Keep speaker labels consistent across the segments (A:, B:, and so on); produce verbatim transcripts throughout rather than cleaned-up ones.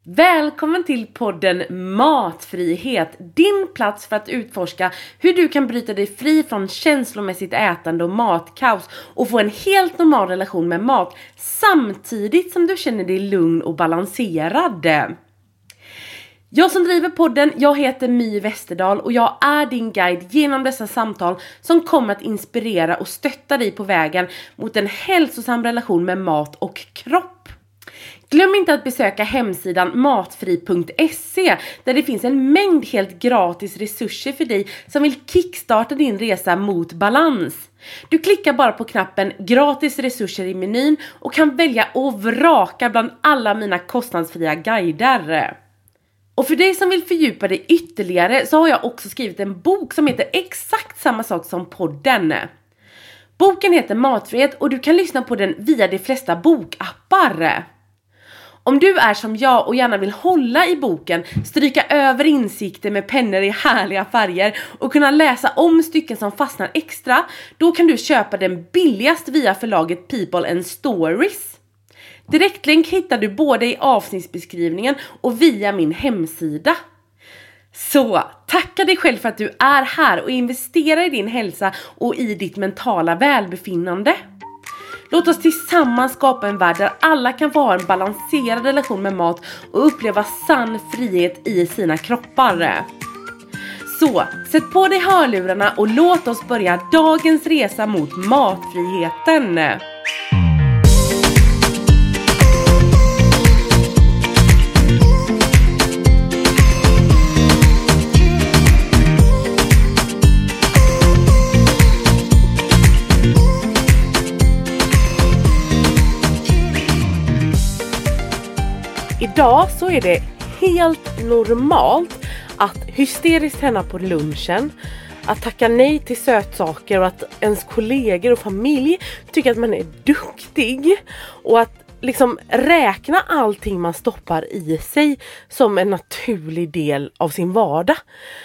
A: Välkommen till podden Matfrihet, din plats för att utforska hur du kan bryta dig fri från känslomässigt ätande och matkaos och få en helt normal relation med mat samtidigt som du känner dig lugn och balanserad. Jag som driver podden, jag heter My Westerdahl och jag är din guide genom dessa samtal som kommer att inspirera och stötta dig på vägen mot en hälsosam relation med mat och kropp. Glöm inte att besöka hemsidan matfri punkt se där det finns en mängd helt gratis resurser för dig som vill kickstarta din resa mot balans. Du klickar bara på knappen gratis resurser i menyn och kan välja och vraka bland alla mina kostnadsfria guider. Och för dig som vill fördjupa dig ytterligare så har jag också skrivit en bok som heter exakt samma sak som podden. Boken heter Matfrihet och du kan lyssna på den via de flesta bokappar. Om du är som jag och gärna vill hålla i boken, stryka över insikter med pennor i härliga färger och kunna läsa om stycken som fastnar extra, då kan du köpa den billigast via förlaget People and Stories. Direktlänk hittar du både i avsnittsbeskrivningen och via min hemsida. Så, tacka dig själv för att du är här och investerar i din hälsa och i ditt mentala välbefinnande. Låt oss tillsammans skapa en värld där alla kan få ha en balanserad relation med mat och uppleva sann frihet i sina kroppar. Så, sätt på dig hörlurarna och låt oss börja dagens resa mot matfriheten. Idag så är det helt normalt att hysteriskt träna på lunchen, att tacka nej till sötsaker och att ens kollegor och familj tycker att man är duktig och att liksom räkna allting man stoppar i sig som en naturlig del av sin vardag.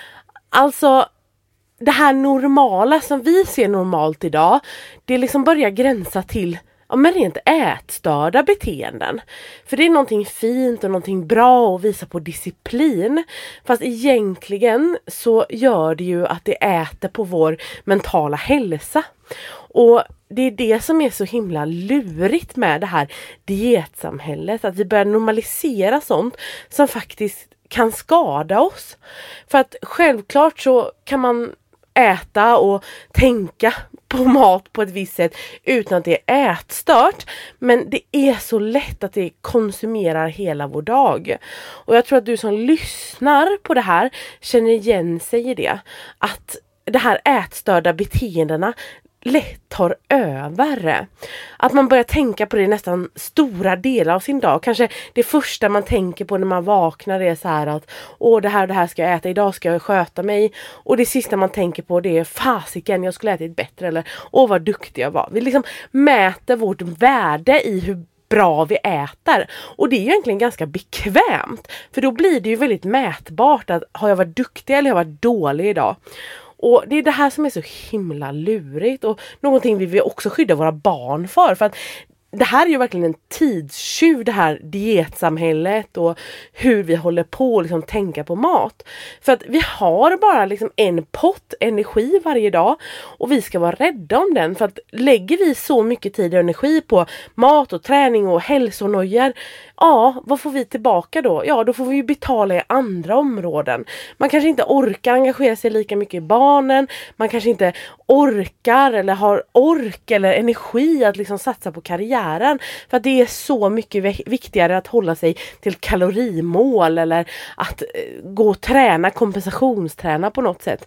A: Alltså det här normala som vi ser normalt idag, det liksom börjar gränsa till ja, men rent ätstörda beteenden. För det är någonting fint och någonting bra att visa på disciplin. Fast egentligen så gör det ju att det äter på vår mentala hälsa. Och det är det som är så himla lurigt med det här dietsamhället. Att vi börjar normalisera sånt som faktiskt kan skada oss. För att självklart så kan man äta och tänka på mat på ett visst sätt utan att det är ätstört. Men det är så lätt att det konsumerar hela vår dag. Och jag tror att du som lyssnar på det här känner igen sig i det. Att det här ätstörda beteendena lätt tar över. Att man börjar tänka på det nästan stora delar av sin dag. Kanske det första man tänker på när man vaknar är så här att åh det här det här ska jag äta, idag ska jag sköta mig. Och det sista man tänker på det är fasiken, jag skulle ätit bättre eller åh vad duktig jag var. Vi liksom mäter vårt värde i hur bra vi äter. Och det är ju egentligen ganska bekvämt. För då blir det ju väldigt mätbart att har jag varit duktig eller har jag varit dålig idag. Och det är det här som är så himla lurigt och någonting vi vill också skydda våra barn för. För att det här är ju verkligen en tidstjuv, det här dietsamhället och hur vi håller på att liksom tänka på mat. För att vi har bara liksom en pott energi varje dag och vi ska vara rädda om den. För att lägger vi så mycket tid och energi på mat och träning och hälsonöjer, ja, vad får vi tillbaka då? Ja, då får vi ju betala i andra områden. Man kanske inte orkar engagera sig lika mycket i barnen. Man kanske inte orkar eller har ork eller energi att liksom satsa på karriären. För att det är så mycket viktigare att hålla sig till kalorimål eller att gå och träna, kompensationsträna på något sätt.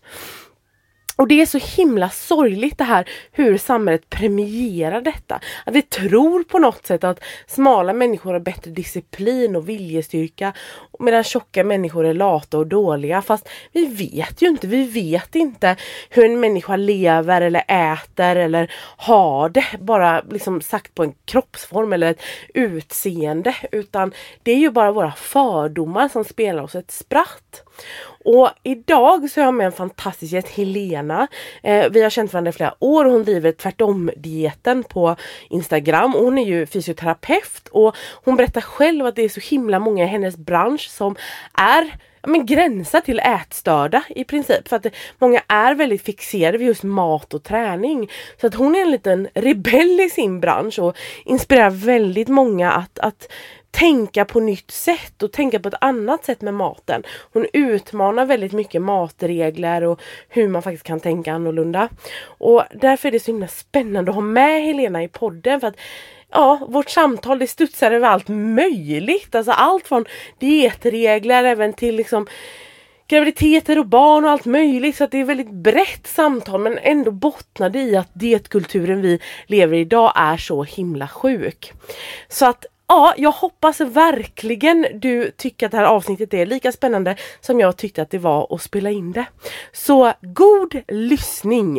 A: Och det är så himla sorgligt det här hur samhället premierar detta. Att vi tror på något sätt att smala människor har bättre disciplin och viljestyrka medan tjocka människor är lata och dåliga. Fast vi vet ju inte, vi vet inte hur en människa lever eller äter eller har det. Bara liksom sagt på en kroppsform eller ett utseende. Utan det är ju bara våra fördomar som spelar oss ett spratt. Och idag så har jag med en fantastisk gäst, Helena. Eh, vi har känt varandra i flera år och hon driver tvärtom-dieten på Instagram. Och hon är ju fysioterapeut och hon berättar själv att det är så himla många i hennes bransch som är men gränsar till ätstörda i princip. För att många är väldigt fixerade vid just mat och träning. Så att hon är en liten rebell i sin bransch och inspirerar väldigt många att, att tänka på nytt sätt och tänka på ett annat sätt med maten. Hon utmanar väldigt mycket matregler och hur man faktiskt kan tänka annorlunda. Och därför är det så himla spännande att ha med Helena i podden, för att ja, vårt samtal det studsar över allt möjligt. Alltså allt från dietregler även till liksom graviditeter och barn och allt möjligt. Så att det är ett väldigt brett samtal, men ändå bottnade i att dietkulturen vi lever i idag är så himla sjuk. Så att ja, jag hoppas verkligen du tycker att det här avsnittet är lika spännande som jag tyckte att det var att spela in det. Så god lyssning!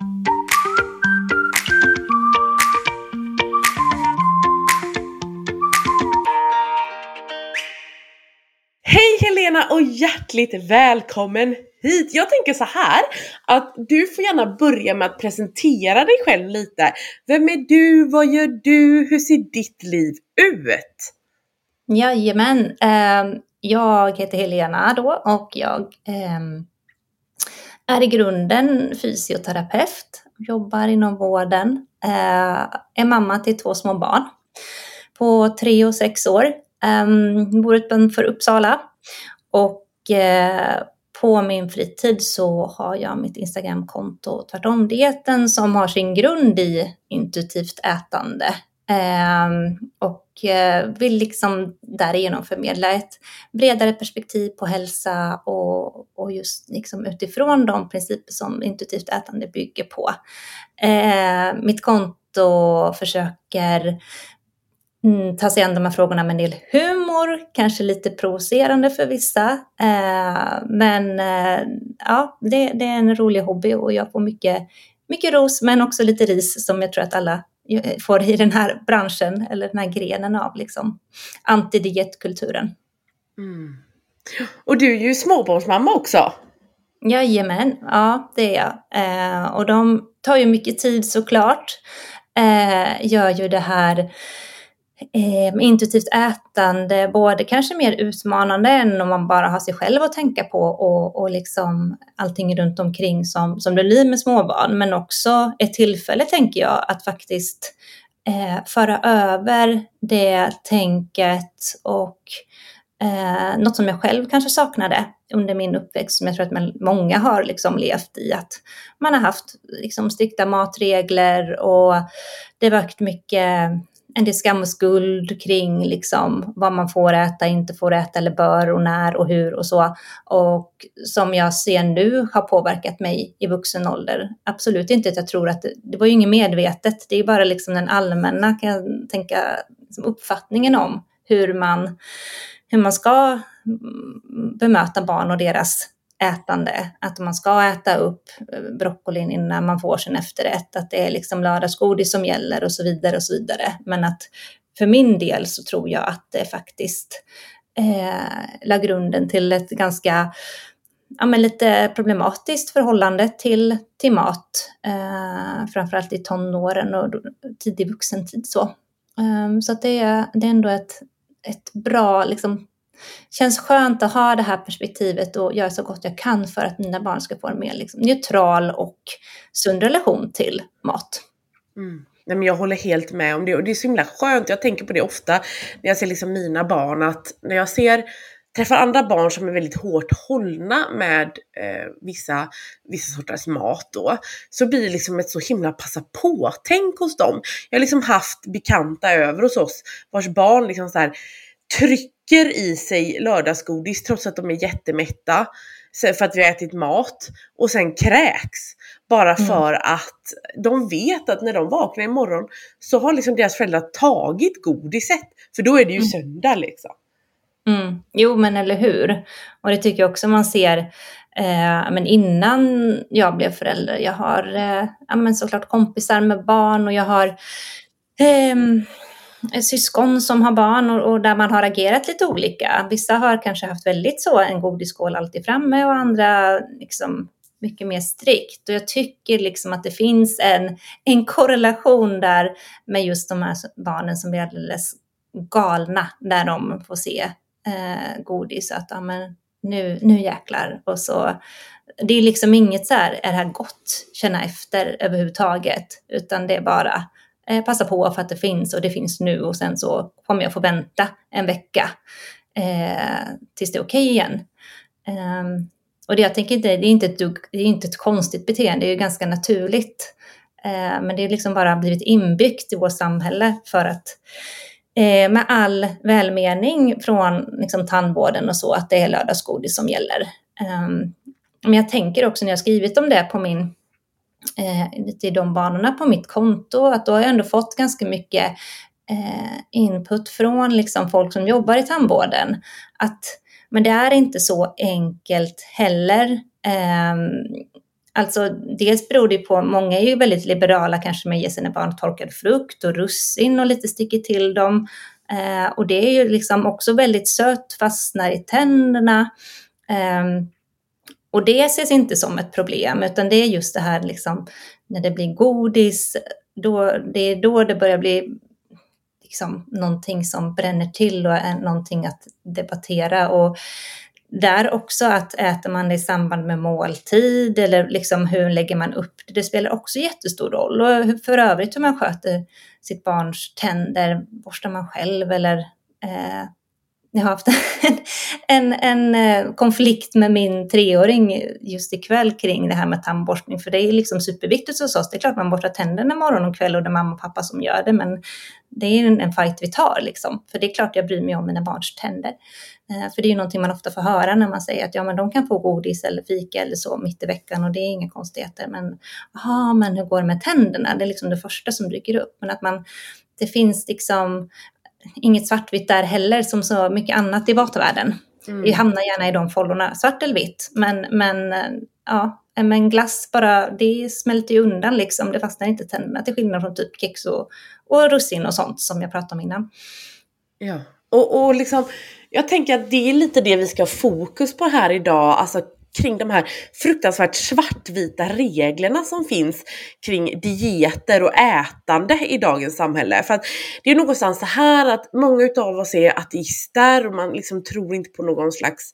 A: Hej Helena och hjärtligt välkommen hit. Jag tänker så här att du får gärna börja med att presentera dig själv lite. Vem är du? Vad gör du? Hur ser ditt liv ut?
B: Jajamän, eh, jag heter Helena då och jag eh, är i grunden fysioterapeut. Jobbar inom vården. Eh, är mamma till två små barn på tre och sex år. Um, bor utanför Uppsala och uh, på min fritid så har jag mitt Instagramkonto tvärtom-dieten som har sin grund i intuitivt ätande um, och uh, vill liksom därigenom förmedla ett bredare perspektiv på hälsa och, och just liksom utifrån de principer som intuitivt ätande bygger på. Uh, mitt konto försöker Mm, ta sig an de här frågorna med en del humor, kanske lite provocerande för vissa. Eh, men eh, ja, det, det är en rolig hobby och jag får mycket, mycket ros men också lite ris som jag tror att alla får i den här branschen eller den här grenen av liksom antidietkulturen.
A: Mm. Och du är ju småbarnsmamma också.
B: Jajamän, ja det är jag. Eh, och de tar ju mycket tid såklart. Eh, gör ju det här Eh, intuitivt ätande, både kanske mer utmanande än om man bara har sig själv att tänka på och, och liksom allting runt omkring som, som det blir med småbarn, men också ett tillfälle tänker jag att faktiskt eh, föra över det tänket och eh, något som jag själv kanske saknade under min uppväxt som jag tror att man, många har liksom levt i, att man har haft liksom strikta matregler och det har varit mycket en del skam och skuld kring liksom vad man får äta, inte får äta eller bör och när och hur och så. Och som jag ser nu har påverkat mig i vuxen ålder. Absolut inte att jag tror att det, det var ju inget medvetet. Det är bara liksom den allmänna kan jag tänka, liksom uppfattningen om hur man, hur man ska bemöta barn och deras ätande, att man ska äta upp broccolin innan man får sin efterrätt, att det är liksom lördagsgodis som gäller och så vidare och så vidare. Men att för min del så tror jag att det faktiskt eh, la grunden till ett ganska ja, men lite problematiskt förhållande till, till mat, eh, framförallt i tonåren och tidig vuxentid så. Um, så att det är, det är ändå ett, ett bra liksom känns skönt att ha det här perspektivet och göra så gott jag kan för att mina barn ska få en mer liksom neutral och sund relation till mat.
A: Mm. Nej, men jag håller helt med om det och det är så himla skönt. Jag tänker på det ofta när jag ser liksom mina barn, att när jag ser träffar andra barn som är väldigt hårt hållna med eh, vissa, vissa sorters mat då, så blir det liksom ett så himla passa på-tänk hos dem. Jag har liksom haft bekanta över hos oss vars barn liksom så här trycker i sig lördagsgodis trots att de är jättemätta för att vi har ätit mat och sen kräks bara för mm. att de vet att när de vaknar imorgon så har liksom deras föräldrar tagit godiset, för då är det ju mm. söndag liksom.
B: Mm. Jo men eller hur, och det tycker jag också man ser eh, men innan jag blev förälder. Jag har eh, ja, men såklart kompisar med barn och jag har eh, syskon som har barn och, och där man har agerat lite olika. Vissa har kanske haft väldigt så en godisskål alltid framme och andra liksom mycket mer strikt. Och jag tycker liksom att det finns en, en korrelation där med just de här barnen som blir alldeles galna när de får se eh, godis. Att ja, men nu, nu jäklar. Och så, det är liksom inget så här, är det här gott, känna efter överhuvudtaget. Utan det är bara eh, passa på för att det finns och det finns nu. Och sen så kommer jag få vänta en vecka eh, tills det är okej igen. Um, Och det, jag tänker inte, det är inte ett dugg, det är inte ett konstigt beteende, det är ju ganska naturligt. Eh, men det är liksom bara blivit inbyggt i vårt samhälle för att eh, med all välmening från liksom, tandvården och så, att det är lördagsgodis som gäller. Eh, men jag tänker också när jag skrivit om det på min, eh, lite i de banorna på mitt konto, att då har jag ändå fått ganska mycket eh, input från liksom, folk som jobbar i tandvården. Att Men det är inte så enkelt heller. Eh, alltså dels beror det på, många är ju väldigt liberala kanske med att ge sina barn torkad frukt och russin och lite sticker till dem. Eh, och det är ju liksom också väldigt sött, fastnar i tänderna. Eh, och det ses inte som ett problem, utan det är just det här liksom, när det blir godis, då, det är då det börjar bli liksom någonting som bränner till och är någonting att debattera. Och där också att äter man det i samband med måltid eller liksom hur lägger man upp det, det spelar också jättestor roll. Och för övrigt hur man sköter sitt barns tänder, borstar man själv eller eh, jag har haft en, en, en konflikt med min treåring just ikväll kring det här med tandborstning. För det är liksom superviktigt hos oss. Det är klart man borstar tänderna morgon och kväll och det är mamma och pappa som gör det. Men det är en, en fight vi tar liksom. För det är klart jag bryr mig om mina barns tänder. Eh, för det är ju någonting man ofta får höra när man säger att ja, men de kan få godis eller fika eller så mitt i veckan. Och det är inga konstigheter. Men, aha, men hur går det med tänderna? Det är liksom det första som dyker upp. Men att man, det finns liksom inget svartvitt där heller som så mycket annat i matavärlden. Mm. Vi hamnar gärna i de follorna, svart eller vitt. Men, men ja, men glass bara, det smälter ju undan liksom. Det fastnar inte i tänderna till skillnad från typ kex och, och russin och sånt som jag pratade om innan.
A: Ja, och, och liksom, jag tänker att det är lite det vi ska ha fokus på här idag. Alltså kring de här fruktansvärt svartvita reglerna som finns kring dieter och ätande i dagens samhälle. För att det är någonstans så här att många av oss är ateister och man liksom tror inte på någon slags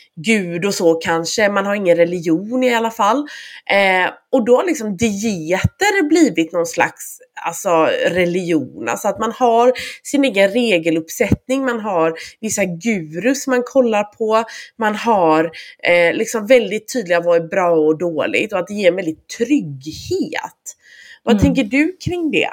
A: gud och så kanske. Man har ingen religion i alla fall. Eh, och då har liksom dieter blivit någon slags alltså, religion. Alltså att man har sin egen regeluppsättning. Man har vissa gurus man kollar på. Man har eh, liksom väldigt tydliga vad är bra och dåligt. Och att det ger en väldigt trygghet. Vad mm. tänker du kring det?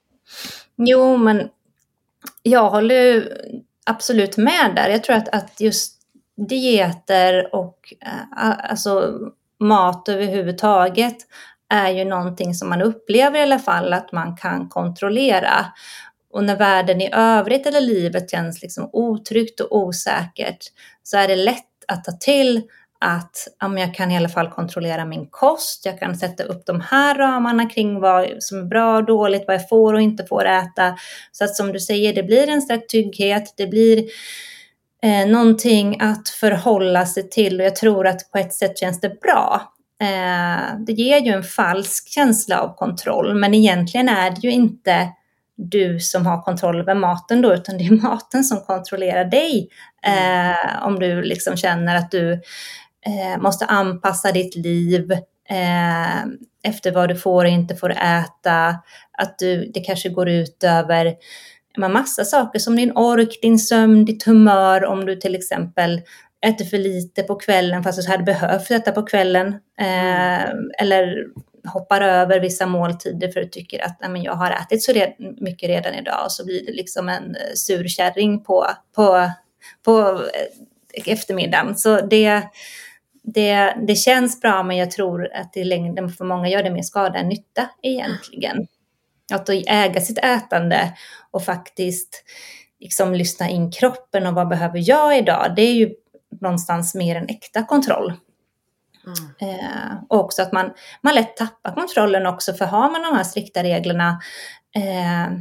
B: Jo, men jag håller absolut med där. Jag tror att, att just dieter och äh, alltså mat överhuvudtaget är ju någonting som man upplever i alla fall att man kan kontrollera. Och när världen i övrigt eller livet känns liksom otryggt och osäkert så är det lätt att ta till att ja, jag kan i alla fall kontrollera min kost. Jag kan sätta upp de här ramarna kring vad som är bra och dåligt, vad jag får och inte får äta. Så att som du säger, det blir en stark trygghet, det blir Eh, någonting att förhålla sig till och jag tror att på ett sätt känns det bra. Eh, det ger ju en falsk känsla av kontroll, men egentligen är det ju inte du som har kontroll över maten då, utan det är maten som kontrollerar dig. Eh, om du liksom känner att du eh, måste anpassa ditt liv eh, efter vad du får och inte får äta, att du, det kanske går ut över en massa saker som din ork, din sömn, ditt humör. Om du till exempel äter för lite på kvällen fast du hade behövt äta på kvällen. Eh, eller hoppar över vissa måltider för att du tycker att nej, men jag har ätit så red- mycket redan idag. Och så blir det liksom en surkärring på, på, på eftermiddagen. Så det, det, det känns bra, men jag tror att i längden för många gör det mer skada än nytta egentligen. Att äga sitt ätande och faktiskt liksom lyssna in kroppen och vad behöver jag idag. Det är ju någonstans mer en äkta kontroll. Mm. Eh, och också att man, man lätt tappar kontrollen också. För har man de här strikta reglerna eh,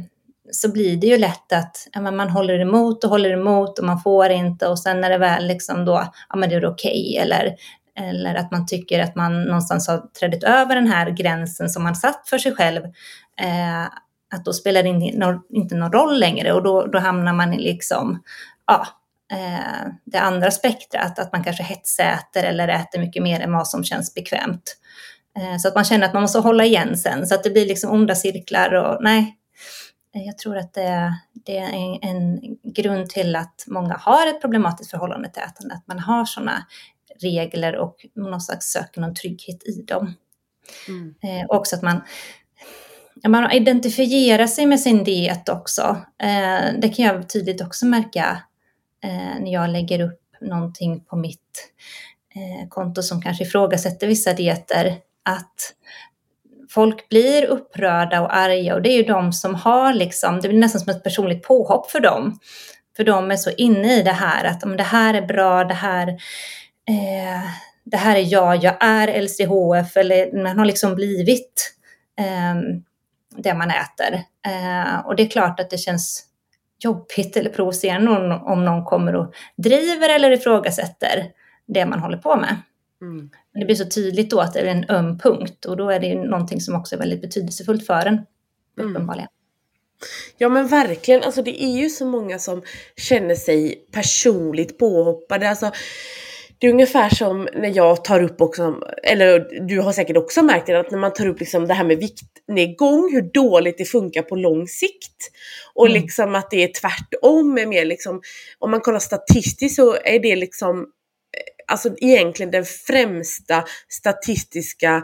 B: så blir det ju lätt att ja, men man håller emot och håller emot och man får inte, och sen är det väl liksom då, ja men det är okej, eller, eller att man tycker att man någonstans har trätt över den här gränsen som man satt för sig själv, eh, att då spelar det inte, inte någon roll längre, och då, då hamnar man i liksom, ja, eh, det andra spektrat, att man kanske hetsäter eller äter mycket mer än vad som känns bekvämt. Eh, så att man känner att man måste hålla igen sen, så att det blir liksom onda cirklar, och nej. Jag tror att det, det är en, en grund till att många har ett problematiskt förhållande till ätande. Att man har sådana regler och någon slags söker någon trygghet i dem. Mm. Eh, också att man, ja, man identifierar sig med sin diet också. Eh, det kan jag tydligt också märka eh, när jag lägger upp någonting på mitt eh, konto som kanske ifrågasätter vissa dieter. Att folk blir upprörda och arga, och det är ju de som har liksom, det blir nästan som ett personligt påhopp för dem. För de är så inne i det här att om det här är bra, det här, eh, det här är jag, jag är L C H F, eller man har liksom blivit eh, det man äter. Eh, och det är klart att det känns jobbigt eller provocerande om, om någon kommer och driver eller ifrågasätter det man håller på med. Mm. Det blir så tydligt då att det är en öm punkt, och då är det ju någonting som också är väldigt betydelsefullt för en, uppenbarligen. Mm.
A: Ja men verkligen, alltså det är ju så många som känner sig personligt påhoppade. Alltså det är ungefär som när jag tar upp också, eller du har säkert också märkt det, att när man tar upp liksom det här med viktnedgång, hur dåligt det funkar på lång sikt. Och mm. liksom att det är tvärtom, med mer liksom, om man kollar statistiskt så är det liksom, alltså egentligen den främsta statistiska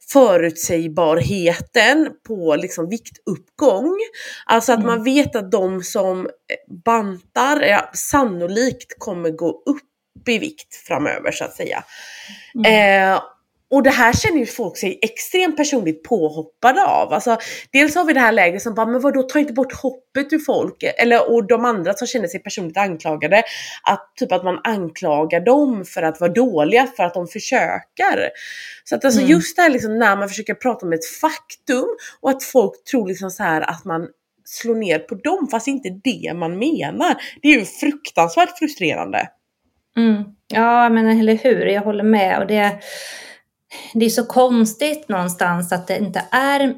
A: förutsägbarheten på liksom viktuppgång. Alltså att mm. man vet att de som bantar ja, sannolikt kommer gå upp i vikt framöver, så att säga. Mm. Eh, och det här känner ju folk sig extremt personligt påhoppade av. Alltså, dels har vi det här läget som bara, men vadå, ta inte bort hoppet ur folk. Eller, och de andra som känner sig personligt anklagade. Att, typ att man anklagar dem för att vara dåliga, för att de försöker. Så att alltså mm. just det här liksom, när man försöker prata om ett faktum. Och att folk tror liksom så här att man slår ner på dem, fast inte det man menar. Det är ju fruktansvärt frustrerande.
B: Mm. Ja, men eller hur, jag håller med. Och det Det är så konstigt någonstans att det inte är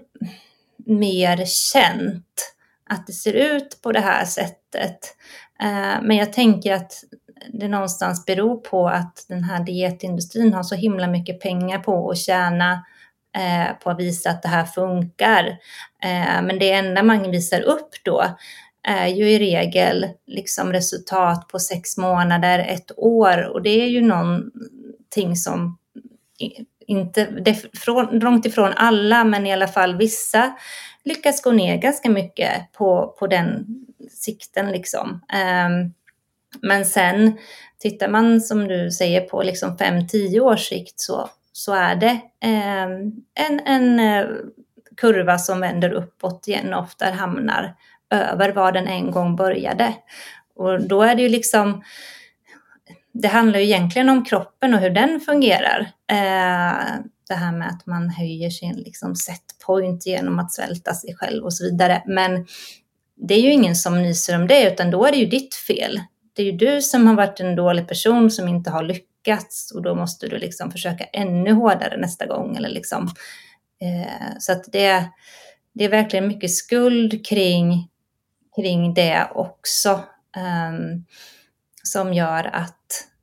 B: mer känt att det ser ut på det här sättet. Men jag tänker att det någonstans beror på att den här dietindustrin har så himla mycket pengar på att tjäna på att visa att det här funkar. Men det enda man visar upp då är ju i regel liksom resultat på sex månader, ett år. Och det är ju någonting som inte, det, från, långt ifrån alla, men i alla fall vissa lyckas gå ner ganska mycket på, på den sikten liksom. Um, men sen tittar man, som du säger, på liksom fem till tio års sikt, så, så är det um, en, en uh, kurva som vänder uppåt igen och ofta hamnar över var den en gång började. Och då är det ju liksom, det handlar ju egentligen om kroppen och hur den fungerar. Eh, det här med att man höjer sin liksom set point genom att svälta sig själv och så vidare. Men det är ju ingen som nyser om det, utan då är det ju ditt fel. Det är ju du som har varit en dålig person som inte har lyckats, och då måste du liksom försöka ännu hårdare nästa gång. Eller liksom. Eh, så att det, det är verkligen mycket skuld kring, kring det också. Um, som gör att,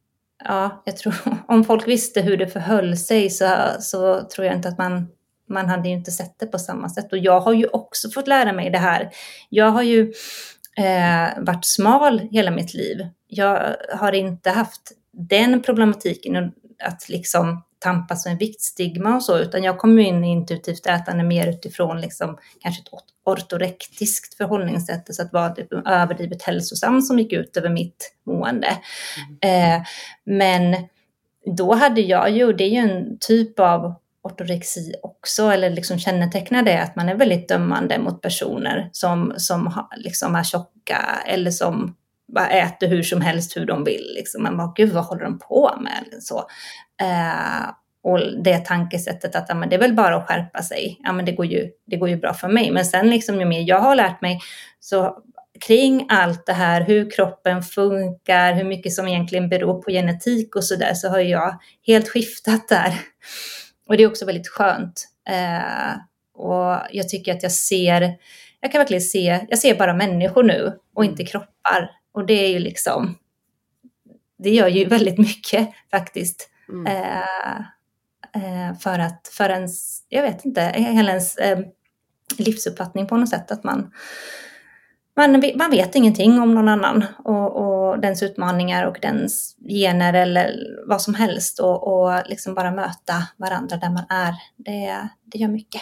B: ja, jag tror, om folk visste hur det förhöll sig, så, så tror jag inte att man, man hade ju inte sett det på samma sätt. Och jag har ju också fått lära mig det här. Jag har ju eh, varit smal hela mitt liv. Jag har inte haft den problematiken att liksom tampas med viktstigma och så, utan jag kom in i intuitivt ätande mer utifrån liksom kanske ett ortorektiskt förhållningssätt, så att vara typ överdrivet hälsosam som gick ut över mitt mående. Mm. Eh, men då hade jag ju, det är ju en typ av ortorexi också, eller liksom kännetecknar det att man är väldigt dömande mot personer som, som liksom är tjocka eller som bara äter hur som helst hur de vill. Liksom. Man bara, gud, vad håller de på med? Så. Eh, och det tankesättet att ja, men det är väl bara att skärpa sig. Ja, men det går ju, det går ju bra för mig. Men sen liksom ju mer jag har lärt mig så kring allt det här, hur kroppen funkar, hur mycket som egentligen beror på genetik och sådär, så har jag helt skiftat där. Och det är också väldigt skönt. Eh, och jag tycker att jag ser, jag kan verkligen se, jag ser bara människor nu och inte kroppar. Och det är ju liksom, det gör ju väldigt mycket faktiskt. Mm. Eh, eh, för att, för ens, jag vet inte, hela ens eh, livsuppfattning på något sätt, att man Man, man vet ingenting om någon annan och, och dens utmaningar och dens gener eller vad som helst. Och, och liksom bara möta varandra där man är. Det, det gör mycket.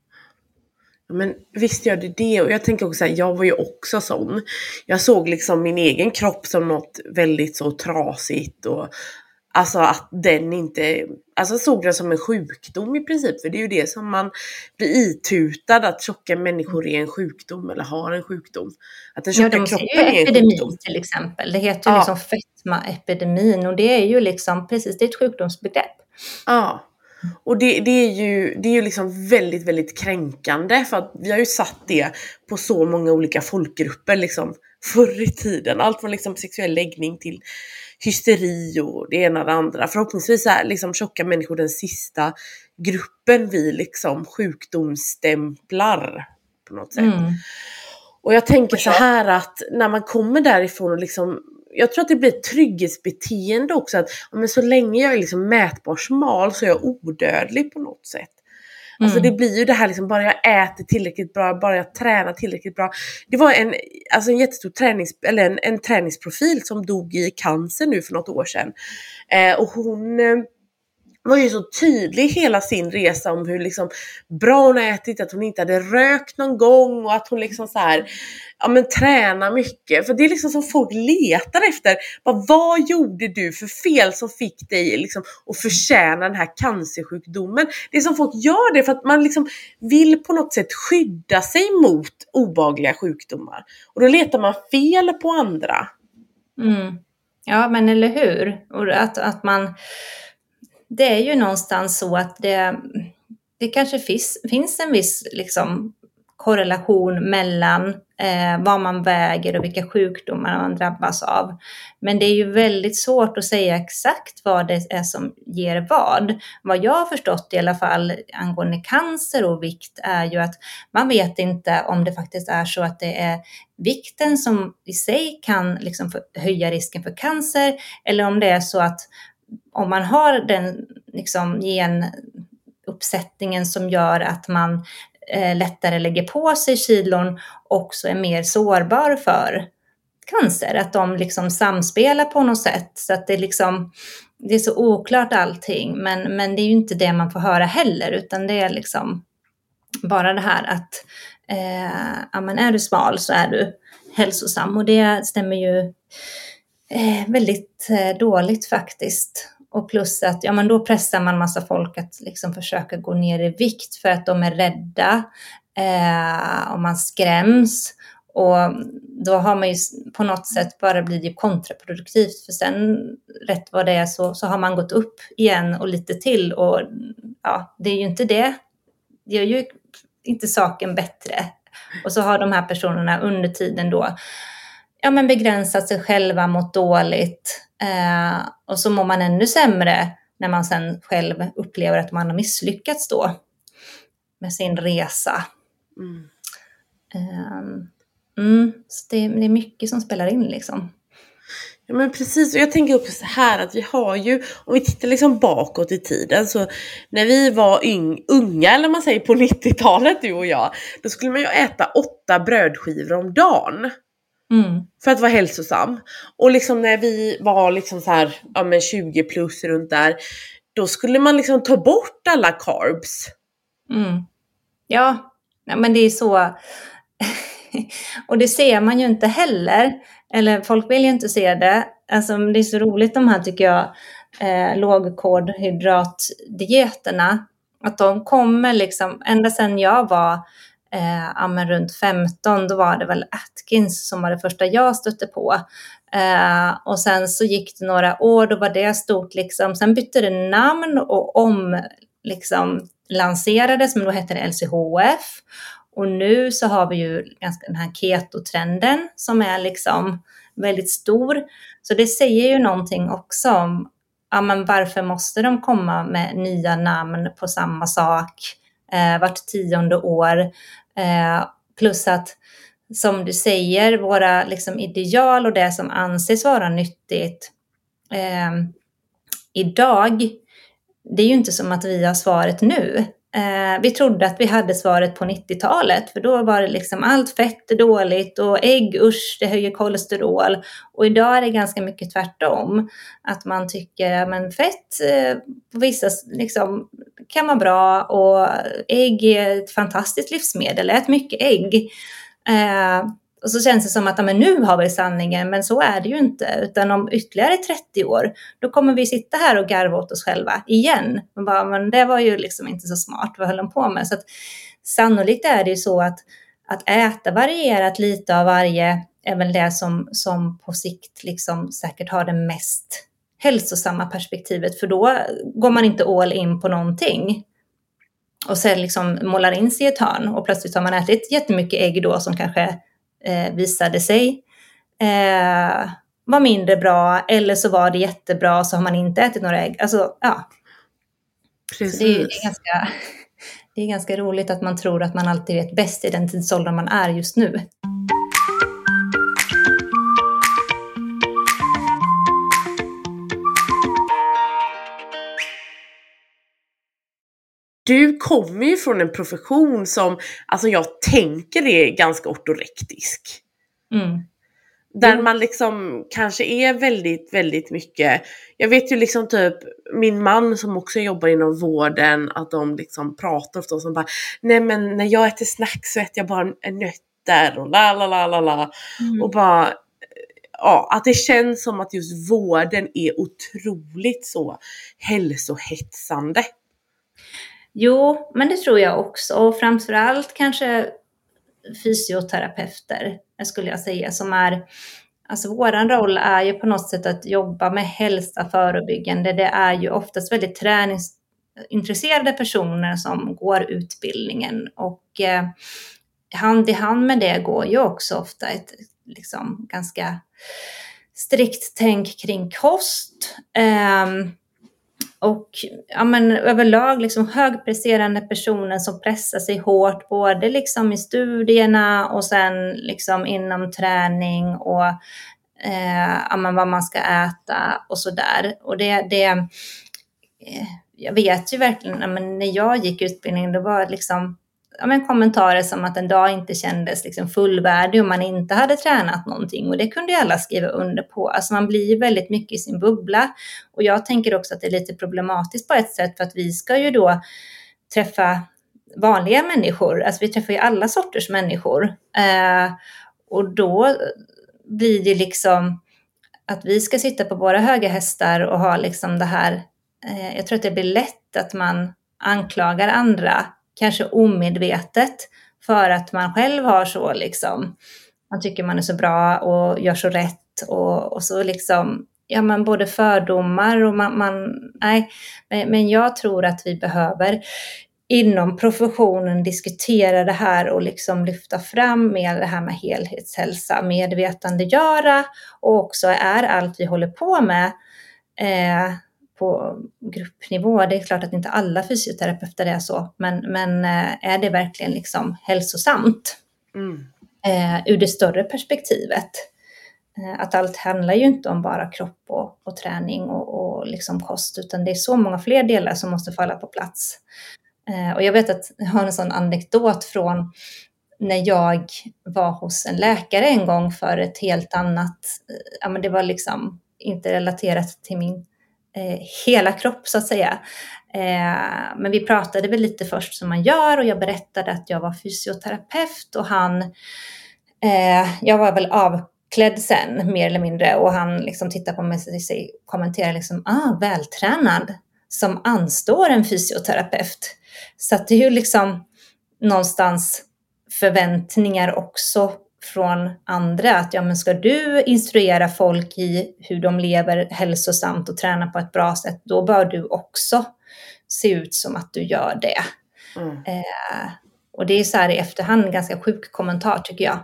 A: Men visst gör det det. Och jag tänker också att jag var ju också sån. Jag såg liksom min egen kropp som något väldigt så trasigt. Och alltså att den inte, alltså såg det som en sjukdom i princip. För det är ju det som man blir itutad, att tjocka människor är en sjukdom eller har en sjukdom. Att den tjocka
B: ja, de
A: kroppen
B: är en epidemi
A: sjukdom.
B: Till exempel. Det heter ju ja. liksom fetmaepidemin, och det är ju liksom precis, det är ett sjukdomsbegrepp.
A: Ja. Och det, det är ju det är ju liksom väldigt, väldigt kränkande, för att vi har ju satt det på så många olika folkgrupper liksom förr i tiden. Allt från liksom sexuell läggning till hysteri och det ena och det andra. Förhoppningsvis är liksom tjocka människor den sista gruppen vi liksom sjukdomsstämplar på något sätt. Mm. Och jag tänker så här att när man kommer därifrån och liksom, jag tror att det blir ett trygghetsbeteende också, att men så länge jag är liksom mätbar smal så är jag odödlig på något sätt. Mm. Alltså det blir ju det här liksom, bara jag äter tillräckligt bra, bara jag tränar tillräckligt bra. Det var en, alltså en jättestor tränings, eller en, en träningsprofil som dog i cancer nu för något år sedan. Eh, och hon eh, var ju så tydlig hela sin resa om hur liksom bra hon har ätit, att hon inte hade rökt någon gång och att hon liksom så här, ja men tränar mycket. För det är liksom som folk letar efter. Bara, vad gjorde du för fel som fick dig liksom att förtjäna den här cancersjukdomen? Det är som folk gör det för att man liksom vill på något sätt skydda sig mot obehagliga sjukdomar. Och då letar man fel på andra.
B: Mm. Ja, men eller hur? Och att, att man... Det är ju någonstans så att det, det kanske finns, finns en viss liksom, korrelation mellan eh, vad man väger och vilka sjukdomar man drabbas av. Men det är ju väldigt svårt att säga exakt vad det är som ger vad. Vad jag har förstått i alla fall angående cancer och vikt är ju att man vet inte om det faktiskt är så att det är vikten som i sig kan liksom höja risken för cancer, eller om det är så att om man har den liksom, genuppsättningen som gör att man eh, lättare lägger på sig kilon, också är mer sårbar för cancer. Att de liksom samspelar på något sätt. Så att det, liksom, det är så oklart allting. Men, men det är ju inte det man får höra heller. Utan det är liksom bara det här att eh, ja, men är du smal så är du hälsosam. Och det stämmer ju eh, väldigt eh, dåligt faktiskt. Och plus att ja, men då pressar man massa folk att liksom försöka gå ner i vikt för att de är rädda eh, och man skräms. Och då har man ju på något sätt bara blivit kontraproduktivt, för sen rätt vad det är så, så har man gått upp igen och lite till. Och ja, det är ju inte det. Det gör ju inte saken bättre. Och så har de här personerna under tiden då ja, men begränsat sig själva, mot dåligt. Eh, och så mår man ännu sämre när man sen själv upplever att man har misslyckats då med sin resa. Mm. Eh, mm, så det, det är mycket som spelar in liksom.
A: Ja men precis, och jag tänker också så här att vi har ju, om vi tittar liksom bakåt i tiden, så när vi var yng, unga eller man säger på nittiotalet, du och jag, då skulle man ju äta åtta brödskivor om dagen. Mm. För att vara hälsosam. Och liksom när vi var liksom så här, ja men tjugo plus runt där, då skulle man liksom ta bort alla carbs.
B: Mm. Ja, men det är så. Och det ser man ju inte heller. Eller folk vill ju inte se det. Alltså det är så roligt de här, tycker jag, eh, lågkolhydratdieterna. Att de kommer liksom, ända sedan jag var Eh, ja, men runt femton, då var det väl Atkins som var det första jag stötte på. Eh, och sen så gick det några år, då var det stort liksom. Sen bytte det namn och om liksom lanserades, men då hette det L C H F. Och nu så har vi ju ganska den här keto-trenden som är liksom väldigt stor. Så det säger ju någonting också om, ja, men varför måste de komma med nya namn på samma sak eh, vart tionde år. Eh, plus att, som du säger, våra liksom ideal och det som anses vara nyttigt eh, idag, det är ju inte som att vi har svaret nu. Eh, vi trodde att vi hade svaret på nittiotalet, för då var det liksom allt fett är dåligt och ägg, usch, det höjer kolesterol. Och idag är det ganska mycket tvärtom. Att man tycker men fett eh, på vissa liksom, kan vara bra, och ägg är ett fantastiskt livsmedel, ät mycket ägg. Eh, och så känns det som att ja, men nu har vi sanningen, men så är det ju inte. Utan om ytterligare trettio år, då kommer vi sitta här och garva åt oss själva igen. Men, bara, men det var ju liksom inte så smart, vad höll de på med? Så att, sannolikt är det ju så att, att äta varierat lite av varje är väl det som, som på sikt liksom säkert har det mest hälsosamma perspektivet. För då går man inte all in på någonting. Och sen liksom målar in sig i ett hörn. Och plötsligt har man ätit jättemycket ägg då som kanske eh, visade sig eh, var mindre bra. Eller så var det jättebra, så har man inte ätit några ägg. Alltså, ja. Precis. Så det, är, det, är ganska, det är ganska roligt att man tror att man alltid vet bäst i den tidsåldern man är just nu.
A: Du kommer ju från en profession som, alltså jag tänker är ganska ortorektisk. Mm. Där mm. man liksom kanske är väldigt, väldigt mycket. Jag vet ju liksom typ min man som också jobbar inom vården, att de liksom pratar ofta som bara, nej men när jag äter snacks så äter jag bara nötter och la la la la la. Mm. Och bara, ja, att det känns som att just vården är otroligt så hälsohetsande.
B: Jo, men det tror jag också. Och framförallt kanske fysioterapeuter, skulle jag säga, som är, alltså våran roll är ju på något sätt att jobba med hälsa förebyggande. Det är ju oftast väldigt träningsintresserade personer som går utbildningen, och eh, hand i hand med det går ju också ofta ett liksom ganska strikt tänk kring kost. Eh, Och ja, men överlag liksom högpresterande personer som pressar sig hårt både liksom i studierna och sen liksom inom träning och eh, ja, men vad man ska äta och sådär. Och det, det eh, jag vet ju verkligen, ja, men när jag gick utbildningen, det var liksom ja, men kommentarer som att en dag inte kändes liksom fullvärdig om man inte hade tränat någonting. Och det kunde ju alla skriva under på. Alltså man blir ju väldigt mycket i sin bubbla. Och jag tänker också att det är lite problematiskt på ett sätt, för att vi ska ju då träffa vanliga människor. Alltså vi träffar ju alla sorters människor. Eh, och då blir det liksom att vi ska sitta på våra höga hästar och ha liksom det här. Eh, jag tror att det blir lätt att man anklagar andra, kanske omedvetet, för att man själv har så liksom, man tycker man är så bra och gör så rätt och, och så liksom, ja men både fördomar och man, man nej, men, men jag tror att vi behöver inom professionen diskutera det här och liksom lyfta fram mer det här med helhetshälsa, medvetandegöra, och också är allt vi håller på med eh, på gruppnivå. Det är klart att inte alla fysioterapeuter är så, men, men är det verkligen liksom hälsosamt mm. eh, ur det större perspektivet? Eh, att allt handlar ju inte om bara kropp och, och träning och, och liksom kost, utan det är så många fler delar som måste falla på plats. Eh, och jag vet att jag har en sån anekdot från när jag var hos en läkare en gång för ett helt annat, ja men det var liksom inte relaterat till min Eh, hela kropp så att säga. Eh, men vi pratade väl lite först som man gör, och jag berättade att jag var fysioterapeut, och han eh, jag var väl avklädd sen mer eller mindre, och han liksom tittade på mig och kommenterade liksom, ah, vältränad som anstår en fysioterapeut. Så att det är ju liksom någonstans förväntningar också från andra. Att ja, men ska du instruera folk i hur de lever hälsosamt och träna på ett bra sätt, då bör du också se ut som att du gör det.
A: Mm.
B: Eh, och det är så här i efterhand en ganska sjuk kommentar tycker jag.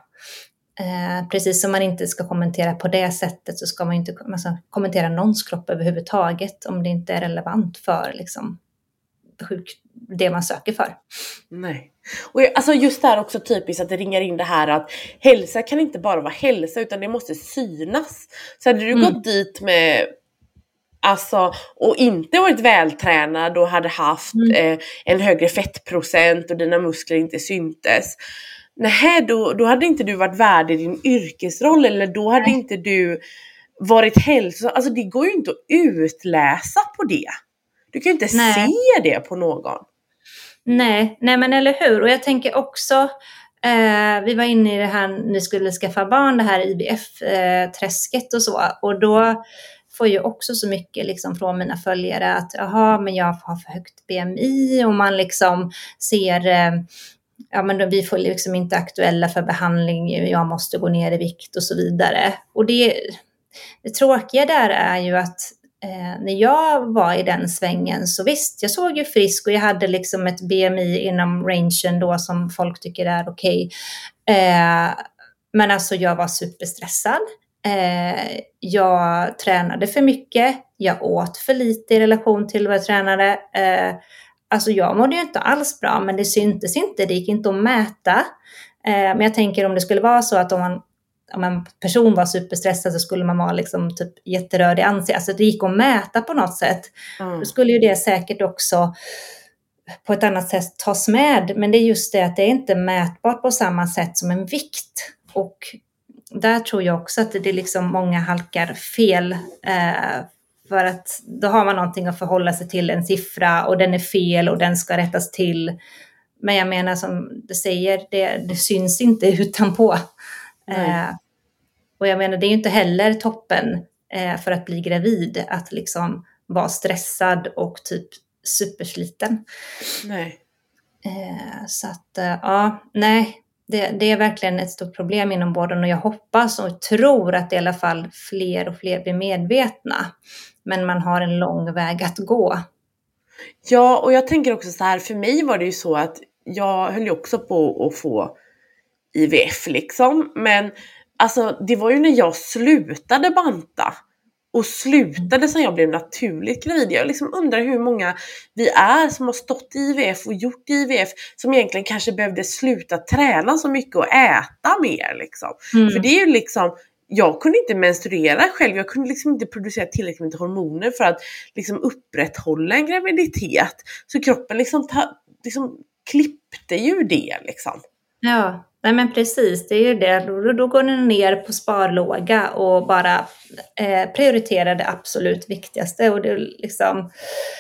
B: Eh, precis som man inte ska kommentera på det sättet, så ska man inte alltså, kommentera någons kropp överhuvudtaget om det inte är relevant för liksom, sjuk, det man söker för.
A: Nej. Och alltså just där också typiskt att det ringar in det här att hälsa kan inte bara vara hälsa, utan det måste synas. Så hade du mm. gått dit med alltså, och inte varit vältränad och hade haft mm. eh, en högre fettprocent och dina muskler inte syntes, nej, då, då hade inte du varit värd i din yrkesroll, eller då hade nej. inte du varit hälsosam. Alltså det går ju inte att utläsa på det. Du kan ju inte nej. se det på någon.
B: Nej, nej men eller hur. Och jag tänker också, eh, vi var inne i det här, ni skulle skaffa barn, det här I V F-träsket och så. Och då får ju också så mycket liksom från mina följare att jaha, men jag har för högt B M I, och man liksom ser, eh, ja men då, vi får liksom inte aktuella för behandling, jag måste gå ner i vikt och så vidare. Och det, det tråkiga där är ju att Eh, när jag var i den svängen, så visst, jag såg ju frisk och jag hade liksom ett B M I inom rangen då som folk tycker är okej. Eh, men alltså jag var superstressad. Eh, jag tränade för mycket. Jag åt för lite i relation till vad jag tränade. Eh, alltså jag mådde ju inte alls bra, men det syntes inte. Det gick inte att mäta. Eh, men jag tänker om det skulle vara så att om man om en person var superstressad så skulle man vara liksom typ jätterörd i ansiktet. Alltså det gick att mäta på något sätt. Mm. Då skulle ju det säkert också på ett annat sätt tas med. Men det är just det att det är inte mätbart på samma sätt som en vikt. Och där tror jag också att det är liksom många halkar fel. Eh, för att då har man någonting att förhålla sig till, en siffra, och den är fel och den ska rättas till. Men jag menar som du säger, det, det syns inte utanpå. Eh, och jag menar det är ju inte heller toppen eh, för att bli gravid att liksom vara stressad och typ supersliten.
A: Nej.
B: Eh, så att eh, ja, nej, det, det är verkligen ett stort problem inom vården, och jag hoppas och tror att i alla fall fler och fler blir medvetna. Men man har en lång väg att gå.
A: Ja, och jag tänker också så här, för mig var det ju så att jag höll ju också på att få I V F liksom, men alltså det var ju när jag slutade banta och slutade som jag blev naturligt gravid. Jag liksom undrar hur många vi är som har stått i I V F och gjort I V F som egentligen kanske behövde sluta träna så mycket och äta mer liksom. Mm. För det är ju liksom, jag kunde inte menstruera själv, jag kunde liksom inte producera tillräckligt med hormoner för att liksom upprätthålla en graviditet. Så kroppen liksom, ta, liksom klippte ju det liksom.
B: Ja, nej men precis, det är ju det. Då, då går den ner på sparlåga och bara eh, prioriterar det absolut viktigaste. Och det är liksom,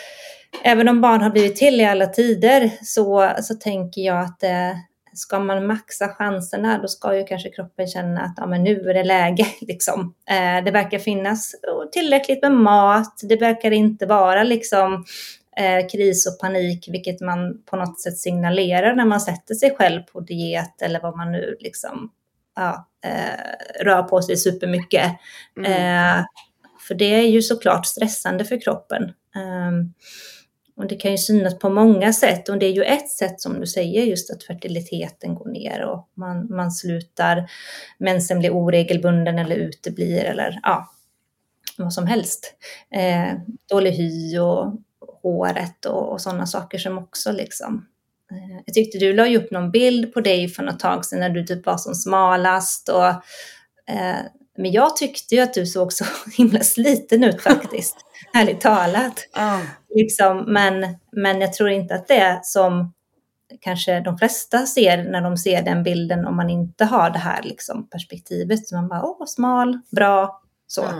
B: även om barn har blivit till i alla tider, så, så tänker jag att eh, ska man maxa chanserna, då ska ju kanske kroppen känna att ja, men nu är det läge. Liksom. Eh, det verkar finnas tillräckligt med mat, det verkar inte vara liksom Eh, kris och panik, vilket man på något sätt signalerar när man sätter sig själv på diet eller vad man nu liksom ja, eh, rör på sig supermycket. Mm. Eh, för det är ju såklart stressande för kroppen. Eh, och det kan ju synas på många sätt, och det är ju ett sätt som du säger, just att fertiliteten går ner och man, man slutar, mensen blir oregelbunden eller uteblir eller ja, vad som helst. Eh, dålig hy och håret och, och sådana saker som också liksom. Eh, jag tyckte du la ju upp någon bild på dig för något tag sedan när du typ var som smalast. Och, eh, men jag tyckte ju att du såg så himla sliten ut faktiskt. Härligt talat. Mm. Liksom, men, men jag tror inte att det är som kanske de flesta ser när de ser den bilden, om man inte har det här liksom, perspektivet. Så man bara, åh, smal, bra, så. Mm.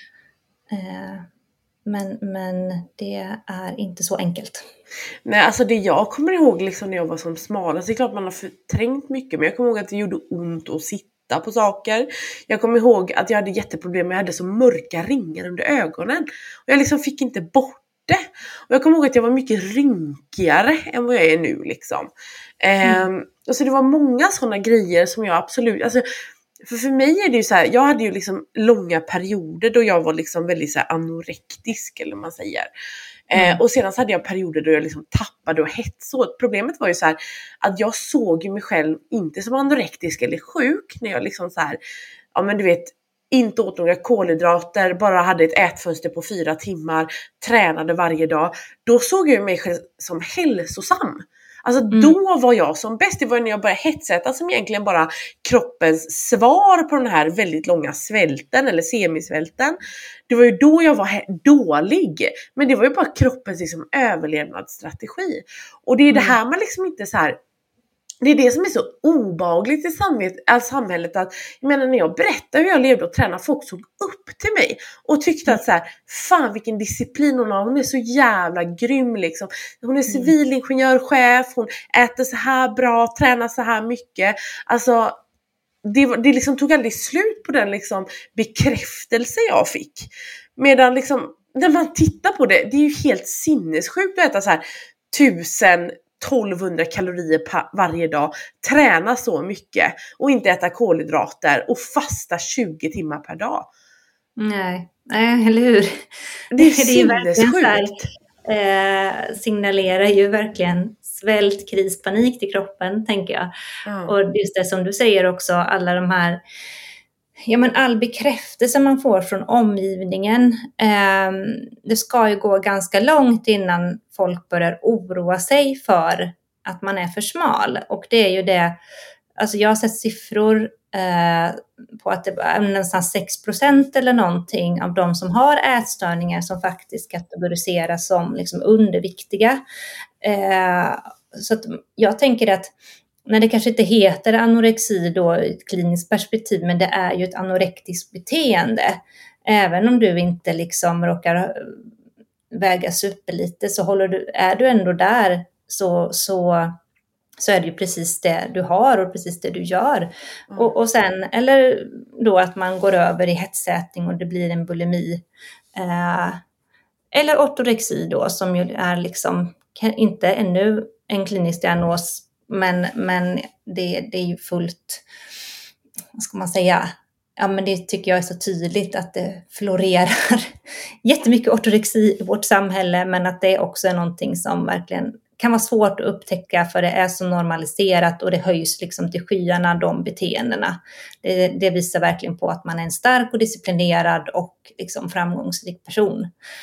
B: Eh, Men, men det är inte så enkelt.
A: Nej, alltså det jag kommer ihåg liksom när jag var som smalast, det är klart man har förträngt mycket, men jag kommer ihåg att det gjorde ont att sitta på saker. Jag kommer ihåg att jag hade jätteproblem, jag hade så mörka ringar under ögonen. Och jag liksom fick inte bort Och jag kommer ihåg att jag var mycket rynkigare än vad jag är nu liksom. Mm. Eh, och så det var många sådana grejer som jag absolut, alltså för, för mig är det ju så här, jag hade ju liksom långa perioder då jag var liksom väldigt så här anorektisk eller vad man säger. Mm. Eh, och sedan så hade jag perioder då jag liksom tappade och hetsåt. Problemet var ju så här att jag såg ju mig själv inte som anorektisk eller sjuk när jag liksom så här, ja men du vet, inte åt några kolhydrater, bara hade ett ätfönster på fyra timmar, tränade varje dag. Då såg jag mig själv som hälsosam. Alltså mm. då var jag som bäst. Det var när jag började hetsäta som egentligen bara kroppens svar på den här väldigt långa svälten eller semisvälten. Det var ju då jag var he- dålig. Men det var ju bara kroppens liksom överlevnadsstrategi. Och det är mm. det här man liksom inte så här. Det är det som är så obehagligt i samhället, alltså samhället att, jag menar när jag berättar hur jag levde och tränade, folk såg upp till mig och tyckte att så här, fan vilken disciplin hon har, hon är så jävla grym liksom. Hon är civilingenjörchef, hon äter så här bra, tränar så här mycket. Alltså det, det liksom tog aldrig slut på den liksom bekräftelse jag fick. Medan liksom, när man tittar på det, det är ju helt sinnessjukt att äta så här tusen tolvhundra kalorier pa- varje dag, träna så mycket och inte äta kolhydrater och fasta tjugo timmar per dag.
B: Nej, nej eller hur?
A: Det är sinnessjukt.
B: Eh, signalerar ju verkligen svält, kris, panik till kroppen, tänker jag. Mm. Och just det som du säger också, alla de här, ja men all bekräftelse man får från omgivningen, eh, det ska ju gå ganska långt innan folk börjar oroa sig för att man är för smal. Och det är ju det, alltså jag har sett siffror eh, på att det är nästan sex procent eller någonting av de som har ätstörningar som faktiskt kategoriseras som liksom underviktiga. Eh, så att jag tänker att när det kanske inte heter anorexi då i ett kliniskt perspektiv, men det är ju ett anorektiskt beteende. Även om du inte liksom råkar väga superlite så håller du, är du ändå där så, så, så är det ju precis det du har och precis det du gör. Mm. Och, och sen, eller då att man går över i hetsätning och det blir en bulimi. Eh, eller ortorexi då som ju är liksom inte ännu en klinisk diagnos. Men, men det, det är ju fullt, vad ska man säga, ja men det tycker jag är så tydligt att det florerar jättemycket ortorexi i vårt samhälle, men att det också är någonting som verkligen kan vara svårt att upptäcka för det är så normaliserat och det höjs liksom till skyarna de beteendena. Det, det visar verkligen på att man är en stark och disciplinerad och liksom framgångsrik person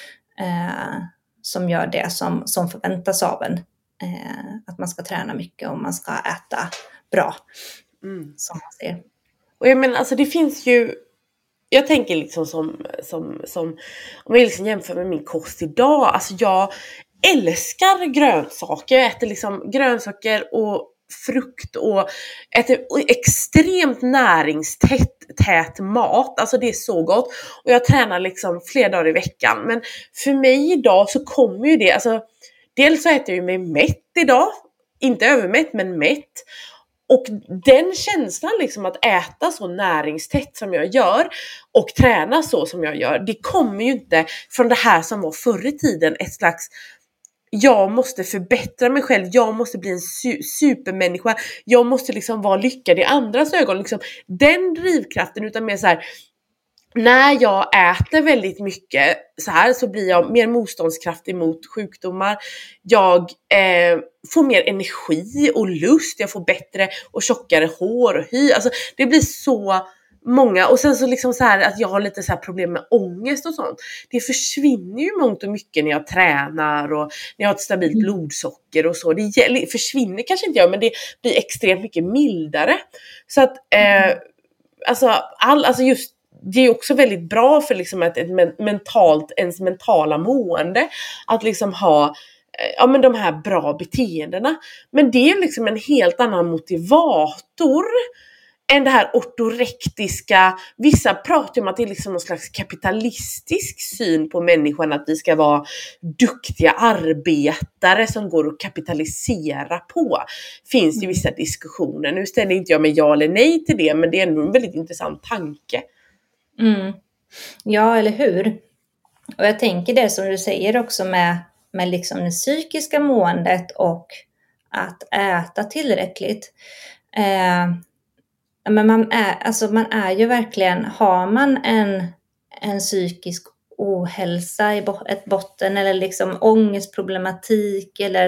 B: eh, som gör det som, som förväntas av en. Eh, att man ska träna mycket och man ska äta bra. Mm. Som man ser.
A: Och jag menar, alltså det finns ju, jag tänker liksom som, som, som om jag liksom jämför med min kost idag, alltså jag älskar grönsaker, jag äter liksom grönsaker och frukt och äter extremt näringstät tät mat, alltså det är så gott och jag tränar liksom flera dagar i veckan, men för mig idag så kommer ju det, alltså dels så äter jag ju mig mätt idag, inte övermätt men mätt. Och den känslan liksom att äta så näringstätt som jag gör och träna så som jag gör, det kommer ju inte från det här som var förr i tiden, ett slags jag måste förbättra mig själv, jag måste bli en su- supermänniska, jag måste liksom vara lyckad i andras ögon, liksom den drivkraften, utan mer så här, när jag äter väldigt mycket så här så blir jag mer motståndskraftig mot sjukdomar. Jag eh, får mer energi och lust. Jag får bättre och tjockare hår och hy. Alltså det blir så många. Och sen så liksom så här att jag har lite så här problem med ångest och sånt. Det försvinner ju mångt och mycket när jag tränar och när jag har ett stabilt blodsocker och så. Det försvinner kanske inte jag, men det blir extremt mycket mildare. Så att eh, alltså, all, alltså just det är också väldigt bra för liksom ett, ett mentalt, ens mentala mående att liksom ha ja, men de här bra beteendena. Men det är liksom en helt annan motivator än det här ortorektiska. Vissa pratar om att det är liksom någon slags kapitalistisk syn på människan, att vi ska vara duktiga arbetare som går att kapitalisera på. Finns det vissa diskussioner. Nu ställer inte jag mig ja eller nej till det, men det är ändå en väldigt intressant tanke.
B: Mm. Ja, eller hur? Och jag tänker det som du säger också med, med liksom det psykiska måendet och att äta tillräckligt. Eh, men man är, alltså man är ju verkligen, har man en, en psykisk ohälsa i bot- ett botten eller liksom ångestproblematik eller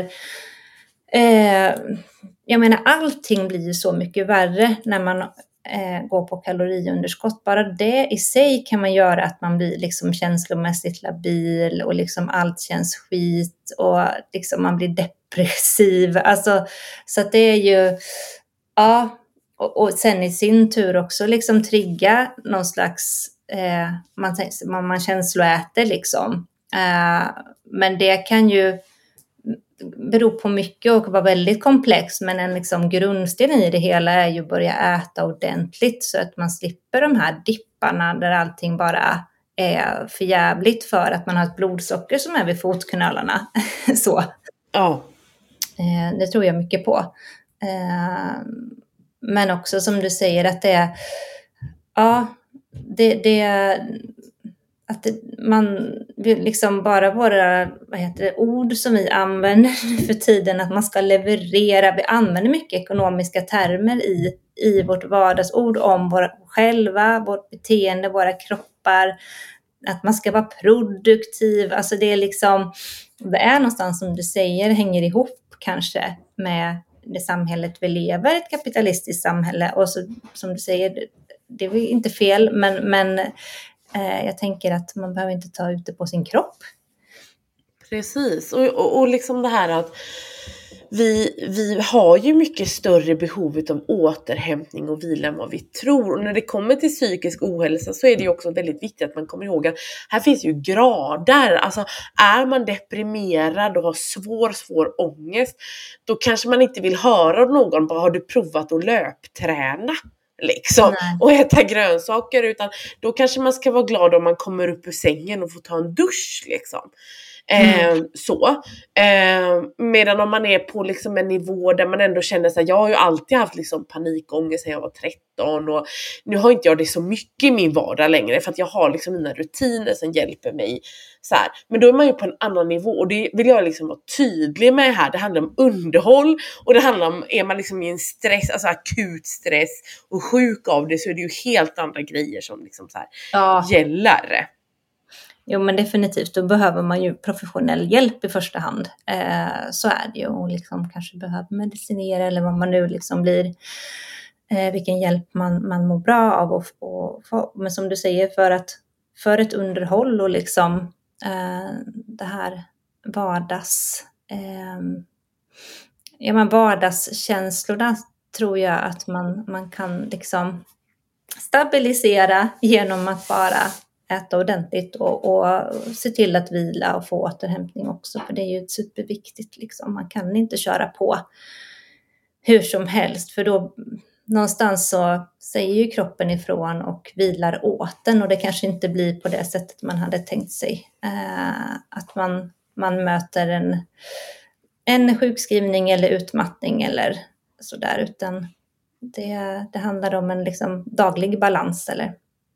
B: eh, jag menar allting blir ju så mycket värre när man eh, går på kaloriunderskott. Bara det i sig kan man göra att man blir liksom känslomässigt labil och liksom allt känns skit och liksom man blir depressiv. Alltså, så att det är ju, ja, och, och sen i sin tur också liksom trigga någon slags, eh, man, man, man känsloäter liksom. Eh, men det kan ju beror på mycket och vara väldigt komplex, men en liksom grundsten i det hela är ju att börja äta ordentligt så att man slipper de här dipparna där allting bara är för jävligt för att man har ett blodsocker som är vid fotknölarna. Så.
A: Ja.
B: Eh, det tror jag mycket på. Eh, men också som du säger att det är, ja, det, det att det, man liksom bara våra vad heter det, ord som vi använder för tiden, att man ska leverera, vi använder mycket ekonomiska termer i, i vårt vardagsord om våra själva, vårt beteende, våra kroppar, att man ska vara produktiv, alltså det är liksom, det är någonstans som du säger hänger ihop kanske med det samhället vi lever, ett kapitalistiskt samhälle, och så som du säger, det är inte fel, men, men jag tänker att man behöver inte ta ut det på sin kropp.
A: Precis. Och, och, och liksom det här att vi, vi har ju mycket större behov av återhämtning och vila än vad vi tror. Och när det kommer till psykisk ohälsa så är det ju också väldigt viktigt att man kommer ihåg att här finns ju grader. Alltså är man deprimerad och har svår, svår ångest, då kanske man inte vill höra av någon, bara har du provat att löpträna? Liksom, och äta grönsaker, utan då kanske man ska vara glad om man kommer upp ur sängen och får ta en dusch liksom. Mm. Eh, så eh, medan om man är på liksom en nivå där man ändå känner sig, jag har ju alltid haft liksom panikångest sedan jag var tretton, och nu har inte jag det så mycket i min vardag längre för att jag har liksom mina rutiner som hjälper mig så här. Men då är man ju på en annan nivå, och det vill jag liksom vara tydlig med här. Det handlar om underhåll, och det handlar om, är man liksom i en stress, alltså akut stress och sjuk av det, så är det ju helt andra grejer som liksom så här ja. gäller.
B: Jo, men definitivt, då behöver man ju professionell hjälp i första hand. Eh, så är det ju, och liksom kanske behöver medicinera eller vad man nu liksom blir, eh, vilken hjälp man, man mår bra av. Och, och, och, men som du säger, för, att, för ett underhåll och liksom eh, det här vardags, eh, ja, men vardagskänslorna tror jag att man, man kan liksom stabilisera genom att bara äta ordentligt och, och se till att vila och få återhämtning också. För det är ju superviktigt liksom. Man kan inte köra på hur som helst. För då någonstans så säger ju kroppen ifrån och vilar åt den. Och det kanske inte blir på det sättet man hade tänkt sig. Eh, att man, man möter en, en sjukskrivning eller utmattning eller sådär. Utan det, det handlar om en liksom daglig balans eller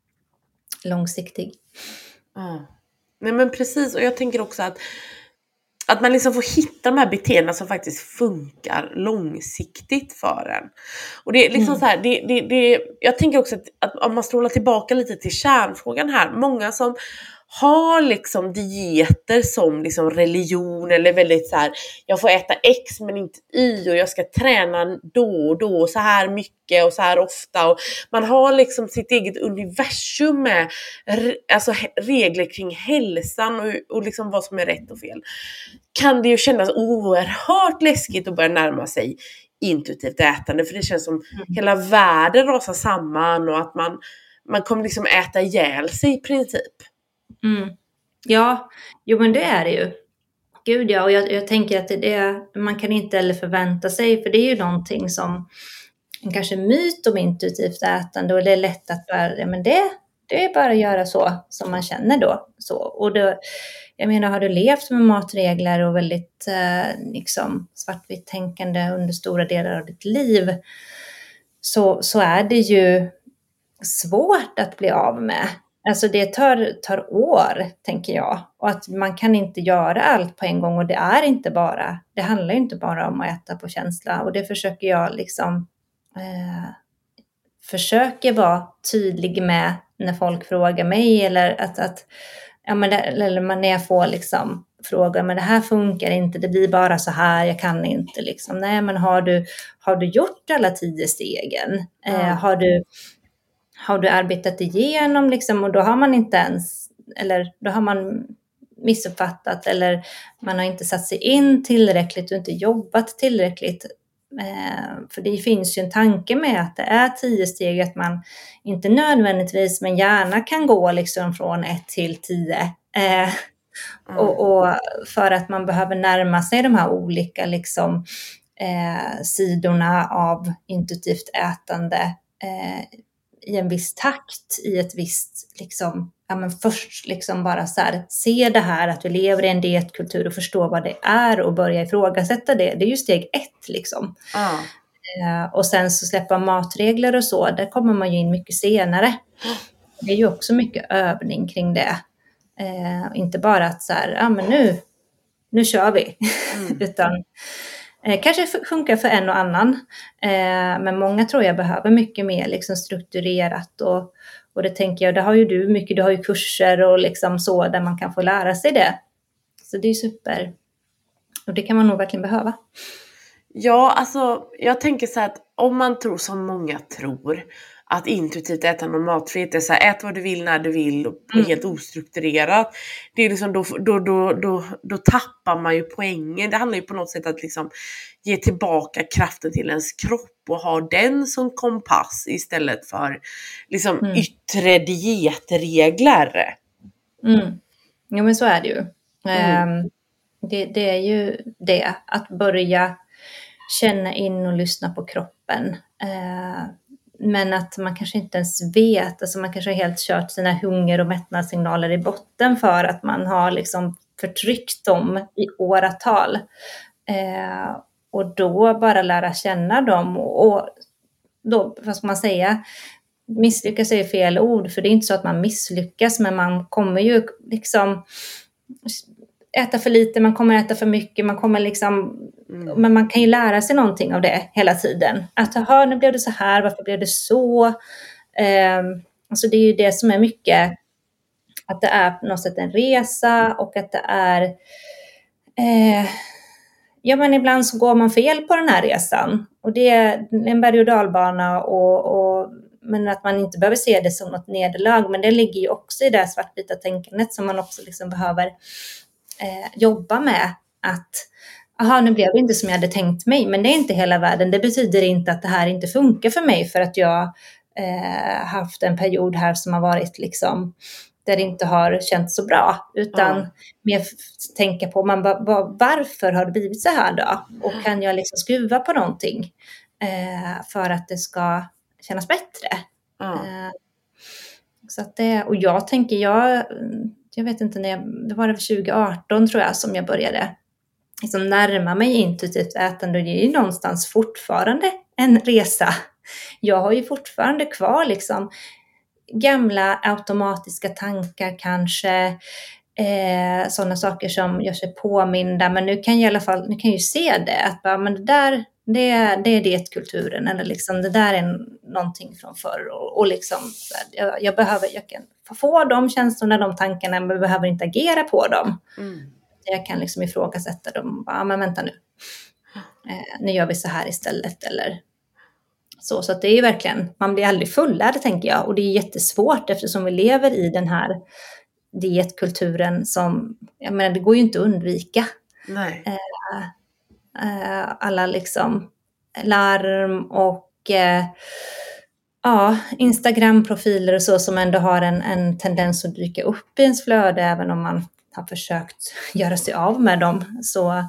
B: långsiktig.
A: Ja. Nej men precis, och jag tänker också att att man liksom får hitta de här beteendena som faktiskt funkar långsiktigt för en. Och det är liksom mm. så här, det, det, det, jag tänker också att, att om man strålar tillbaka lite till kärnfrågan här, många som har liksom dieter som liksom religion, eller väldigt så här, jag får äta X men inte Y, och jag ska träna då och då så här mycket och så här ofta, och man har liksom sitt eget universum med alltså regler kring hälsan och, och liksom vad som är rätt och fel. Kan det ju kännas oerhört läskigt att börja närma sig intuitivt ätande, för det känns som mm. hela världen rasar samman och att man, man kommer liksom äta ihjäl sig i princip.
B: Mm. Ja, jo men det är det ju. Gud ja, och jag, jag tänker att det är, man kan inte heller förvänta sig, för det är ju någonting som en kanske myt om intuitivt ätande, och det är lätt att bara, ja, men det, det är bara att göra så som man känner då. Så, och då, jag menar, har du levt med matregler och väldigt eh, liksom svartvitt tänkande under stora delar av ditt liv, så, så är det ju svårt att bli av med. Alltså det tar, tar år, tänker jag. Och att man kan inte göra allt på en gång. Och det är inte bara, det handlar inte bara om att äta på känsla. Och det försöker jag liksom, eh, försöker vara tydlig med när folk frågar mig. Eller att, att ja, men det, eller när jag får liksom frågor, men det här funkar inte, det blir bara så här, jag kan inte liksom. Nej, men har du, har du gjort alla tio stegen?
A: Mm.
B: Eh, har du Har du arbetat igenom liksom, och då har man inte ens, eller då har man missuppfattat, eller man har inte satt sig in tillräckligt och inte jobbat tillräckligt. Eh, för det finns ju en tanke med att det är tio steg, att man inte nödvändigtvis, men gärna kan gå liksom från ett till tio. Eh,
A: Mm.
B: och, och för att man behöver närma sig de här olika liksom, eh, sidorna av intuitivt ätande eh, i en viss takt, i ett visst, liksom, ja men först liksom bara så här, se det här att vi lever i en dietkultur och förstå vad det är och börja ifrågasätta det. Det är ju steg ett liksom.
A: Mm.
B: Eh, och sen så släppa matregler och så, där kommer man ju in mycket senare. Det är ju också mycket övning kring det. Eh, inte bara att så här, ja men nu, nu kör vi. Mm. Utan Eh, kanske funkar för en och annan, eh, men många tror jag behöver mycket mer liksom strukturerat, och, och det tänker jag, det har ju du mycket, du har ju kurser och liksom så där man kan få lära sig det. Så det är super, och det kan man nog verkligen behöva.
A: Ja, alltså jag tänker så här att om man tror, som många tror, att intuitivt äta någon matfritt är så här, ät vad du vill när du vill och mm. helt ostrukturerat. Det är liksom då, då, då, då, då tappar man ju poängen. Det handlar ju på något sätt att liksom ge tillbaka kraften till ens kropp och ha den som kompass istället för liksom mm. yttre dietregler.
B: Mm. Ja, men så är det ju. Mm. Um, det, det är ju det, att börja känna in och lyssna på kroppen. Uh, Men att man kanske inte ens vet, alltså man kanske har helt kört sina hunger- och mättnadssignaler i botten för att man har liksom förtryckt dem i åratal. Eh, och då bara lära känna dem, och, och då, vad ska man säga, misslyckas är fel ord, för det är inte så att man misslyckas, men man kommer ju liksom äta för lite, man kommer äta för mycket, man kommer liksom, mm. men man kan ju lära sig någonting av det hela tiden. Att aha, nu blev det så här, varför blev det så? Eh, alltså det är ju det som är mycket, att det är på något sätt en resa, och att det är eh, ja, men ibland så går man fel på den här resan, och det är en berg- och dalbana, och, och men att man inte behöver se det som något nederlag, men det ligger ju också i det svartvita tänkandet som man också liksom behöver eh, jobba med. Att aha, nu blev det inte som jag hade tänkt mig, men det är inte hela världen. Det betyder inte att det här inte funkar för mig, för att jag eh, haft en period här som har varit liksom, där det inte har känts så bra, utan mm. mer tänka på man, varför har det blivit så här då, och kan jag liksom skruva på någonting eh, för att det ska kännas bättre. Mm. Eh, så att det, och jag tänker, jag, jag vet inte när jag, det var det tjugo arton tror jag som jag började liksom närma mig intuitivt ätande, och det är ju någonstans fortfarande en resa. Jag har ju fortfarande kvar liksom gamla automatiska tankar kanske, eh, sådana saker som gör sig påminda, men nu kan jag i alla fall, nu kan jag ju se det, att bara, men det där, det, det är dietkulturen, eller liksom det där är någonting från förr, och, och liksom jag, jag behöver, jag kan få de känslorna, de tankarna, men jag behöver inte agera på dem. Mm. Jag kan liksom ifrågasätta dem, bara, men vänta nu, eh, nu gör vi så här istället, eller Så, så att det är verkligen, man blir aldrig fullärd, tänker jag. Och det är jättesvårt eftersom vi lever i den här dietkulturen som, jag menar, det går ju inte att undvika.
A: Nej.
B: Eh, eh, alla liksom larm och eh, ja, Instagram-profiler och så, som ändå har en, en tendens att dyka upp i ens flöde, även om man har försökt göra sig av med dem. Så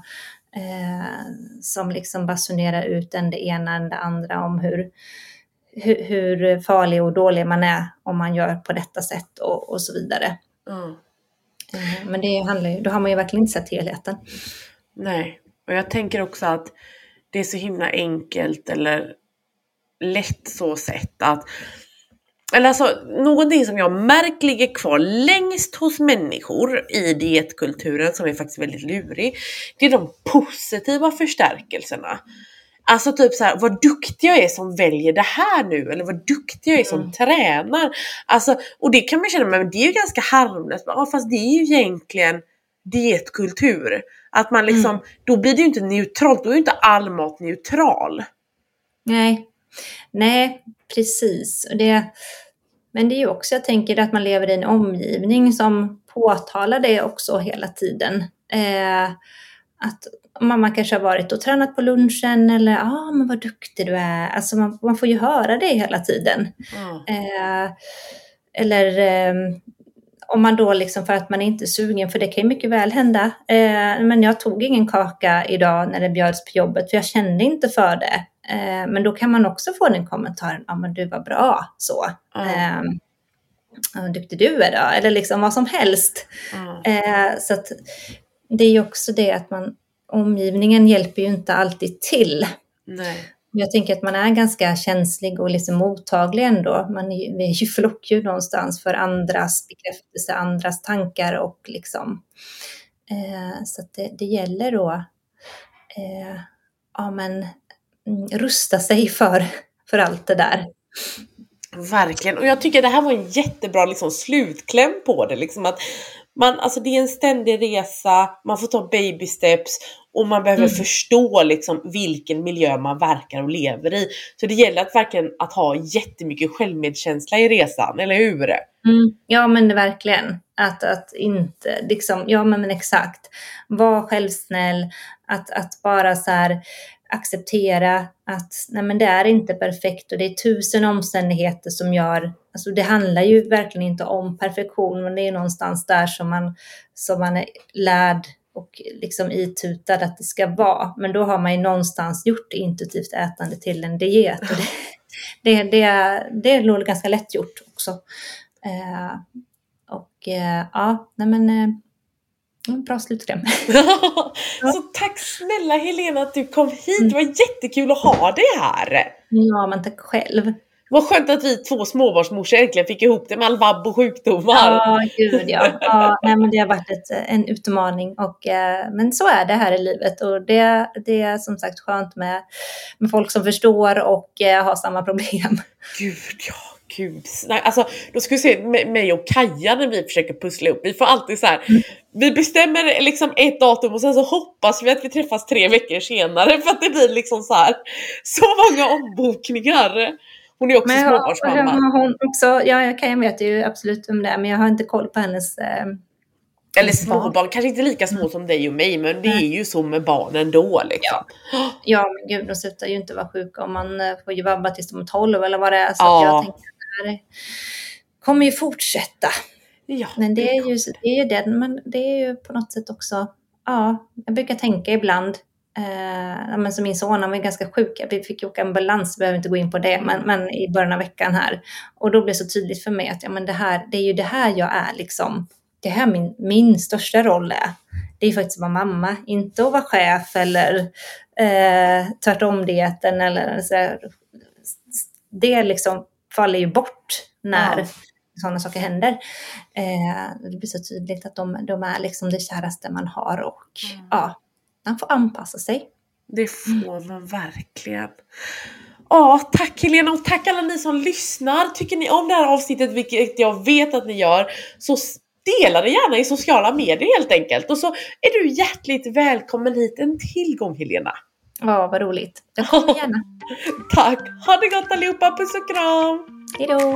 B: Eh, som liksom basunerar ut en det ena än det andra om hur, hur, hur farlig och dålig man är om man gör på detta sätt, och, och så vidare. Mm. Eh, men det handlar ju, då har man ju verkligen inte sett helheten.
A: Nej, och jag tänker också att det är så himla enkelt eller lätt så sätt att eller alltså någonting som jag märkt ligger kvar längst hos människor i dietkulturen som är faktiskt väldigt lurig. Det är de positiva förstärkelserna. Alltså typ så här, vad duktig jag är som väljer det här nu. Eller vad duktig jag är som mm. tränar. Alltså, och det kan man känna, men det är ju ganska harmlöst. Ja, fast det är ju egentligen dietkultur. Att man liksom, mm. då blir det ju inte neutralt. Då är ju inte all mat neutral.
B: Nej, nej, precis. Och det, men det är ju också, jag tänker att man lever i en omgivning som påtalar det också hela tiden. Eh, att mamma kanske har varit och tränat på lunchen eller ja, ah, men vad duktig du är. Alltså man, man får ju höra det hela tiden. Mm. Eh, eller eh, om man då liksom, för att man är inte är sugen, för det kan ju mycket väl hända. Eh, men jag tog ingen kaka idag när det bjöds på jobbet för jag kände inte för det. Eh, men då kan man också få den kommentaren, ja ah, men du var bra så. Mm. Eh, vad duktig du är då. Eller liksom vad som helst. Mm. Eh, så att det är ju också det att man, omgivningen hjälper ju inte alltid till.
A: Nej.
B: Jag tänker att man är ganska känslig och liksom mottaglig ändå. Man är, vi är ju flockdjur någonstans för andras bekräftelse, andras tankar och liksom. Eh, så att det, det gäller då eh, ja, men, rusta sig för, för allt det där.
A: Verkligen. Och jag tycker det här var en jättebra liksom, slutkläm på det. Liksom att man, alltså det är en ständig resa, man får ta baby steps och man behöver mm. förstå liksom vilken miljö man verkar och lever i. Så det gäller att verkligen att ha jättemycket självmedkänsla i resan, eller hur?
B: Mm. Ja men verkligen. Att, att inte, liksom, ja men, men exakt. Var självsnäll, att, att bara så här acceptera att nej men det är inte perfekt och det är tusen omständigheter som gör, alltså det handlar ju verkligen inte om perfektion, men det är någonstans där som man, som man är lärd och liksom itutad att det ska vara, men då har man ju någonstans gjort intuitivt ätande till en diet och det, det, det, det är nog ganska lätt gjort också. Eh, och eh, ja, nej men eh, bra slutkläm.
A: Så tack snälla Helena att du kom hit. Det var jättekul att ha dig här.
B: Ja, men tack själv.
A: Vad skönt att vi två småbarnsmorsor äntligen fick ihop det med all vabb och sjukdomar.
B: Ja, gud ja. ja nej, men det har varit ett, en utmaning. Och, eh, men så är det här i livet. Och det, det är som sagt skönt med, med folk som förstår och eh, har samma problem.
A: Gud ja. Gud, nej, alltså då ska vi se med mig och Kaja när vi försöker pussla upp. Vi får alltid så här, mm. vi bestämmer liksom ett datum och sen så hoppas vi att vi träffas tre veckor senare för att det blir liksom så här så många ombokningar. Hon är också men, småbarnsmamma.
B: Ja, hon också, ja, Kaja vet ju absolut om det, men jag har inte koll på hennes eh,
A: eller småbarn, kanske inte lika små som dig och mig, men det är ju så med barnen då liksom.
B: Ja, ja men gud, de slutar ju inte vara sjuka om man får ju vabba tills de är tolv eller vad det är. Så ja. Att jag tänker att det här kommer ju fortsätta. Ja, men det är ju, det är ju det, men det är ju på något sätt också, ja, jag brukar tänka ibland, eh, men som min son, han var ganska sjuk, vi fick ju åka ambulans, behöver inte gå in på det, men, men i början av veckan här. Och då blev det så tydligt för mig att ja, men det, här, det är ju det här jag är liksom. Det här min, min största roll är. Det är faktiskt att vara mamma. Inte att vara chef eller eh, tvärtom dieten. Eller så här. Det liksom faller ju bort när ja. sådana saker händer. Eh, det blir så tydligt att de, de är liksom det käraste man har. Och mm. ja, man får anpassa sig.
A: Det får man verkligen. Ja, tack Helena och tack alla ni som lyssnar. Tycker ni om det här avsnittet, vilket jag vet att ni gör, så dela det gärna i sociala medier helt enkelt. Och så är du hjärtligt välkommen hit en till gång, Helena.
B: Ja, vad roligt. Jag kommer gärna.
A: Tack. Ha det gott allihopa. Puss och kram.
B: Hej då.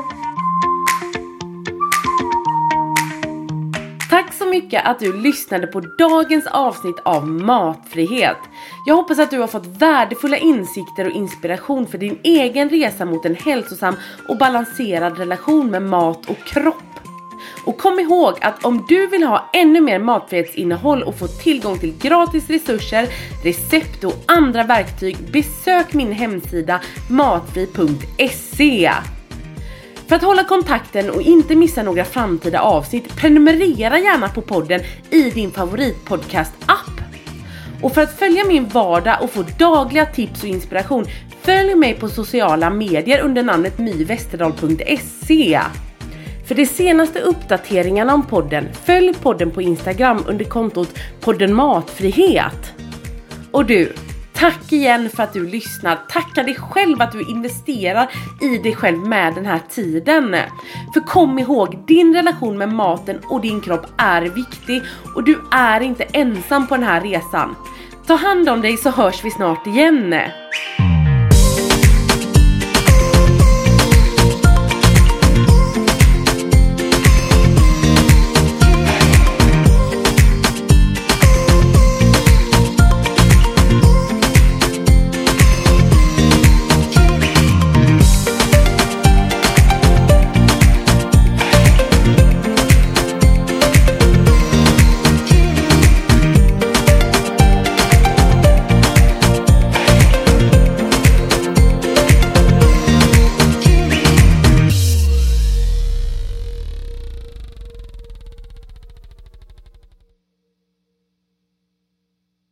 A: Tack så mycket att du lyssnade på dagens avsnitt av Matfrihet. Jag hoppas att du har fått värdefulla insikter och inspiration för din egen resa mot en hälsosam och balanserad relation med mat och kropp. Och kom ihåg att om du vill ha ännu mer matfrihetsinnehåll och få tillgång till gratis resurser, recept och andra verktyg, besök min hemsida matfri punkt se. För att hålla kontakten och inte missa några framtida avsnitt, prenumerera gärna på podden i din favoritpodcast-app. Och för att följa min vardag och få dagliga tips och inspiration, Följ mig på sociala medier under namnet my westerdal punkt se. För de senaste uppdateringarna om podden, följ podden på Instagram under kontot podden matfrihet. Och du, tack igen för att du lyssnar. Tacka dig själv att du investerar i dig själv med den här tiden. För kom ihåg, din relation med maten och din kropp är viktig. Och du är inte ensam på den här resan. Ta hand om dig så hörs vi snart igen.